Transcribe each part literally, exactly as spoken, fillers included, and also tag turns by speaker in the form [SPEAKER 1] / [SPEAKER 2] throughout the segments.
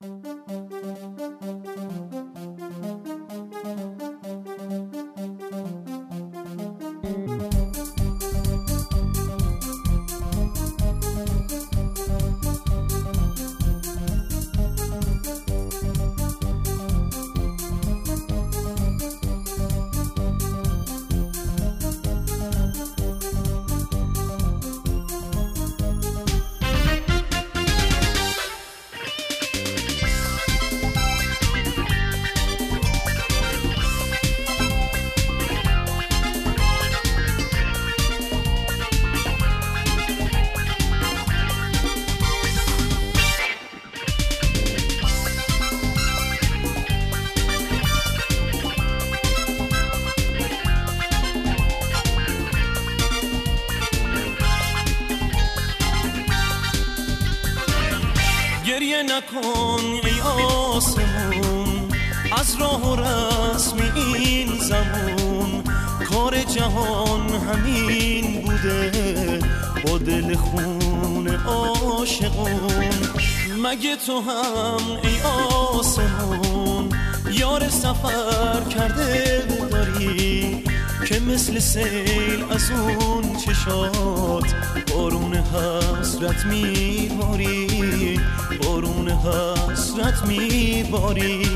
[SPEAKER 1] گریه نکن ای آسمون از راه و رسم این زمان، کار جهان همین بوده با دل خون عاشقون. مگه تو هم ای آسمون یار سفر کرده داری که مثل سیل از اون چشات بارون حسرت میباری، بارون حسرت میباری.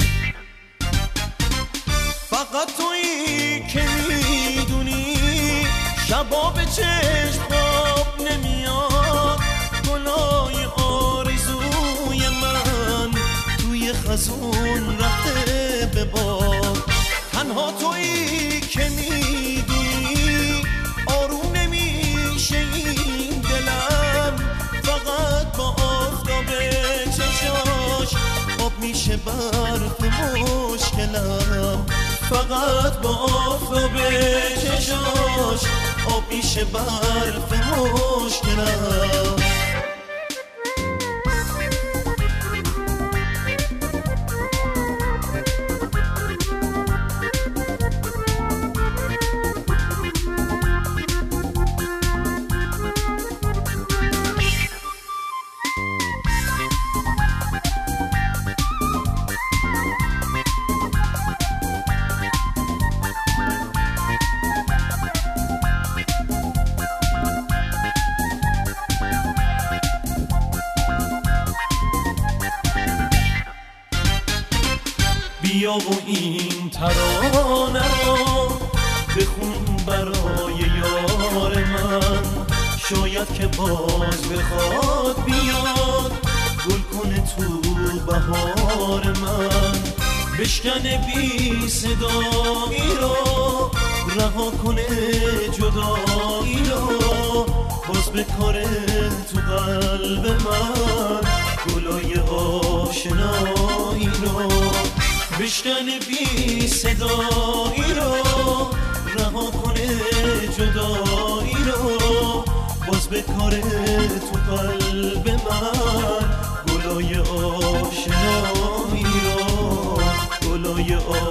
[SPEAKER 1] فقط تویی که میدونی شبا به چشم خواب نمیاد، گلای آرزوی من توی خزون رفته به باد. تنها تویی که میدونی آروم نمیشه این دلم، فقط با آفتاب چشاش آب میشه برف مشکلم، فقط با آفتاب چشاش آب میشه برف مشکلم. بیا و این ترانه را بخون برای یار من، شاید که باز بخواد بیاد گل کنه تو بهار من. بشکن بی صدایی را رها کنه جدایی را، باز بکاره تو قلب من گلای آشنایی را. بشکن بی صدایی را رها کنه جدایی را، باز بکاره تو قلب من گلای آشنایی را، گلای آشنایی را.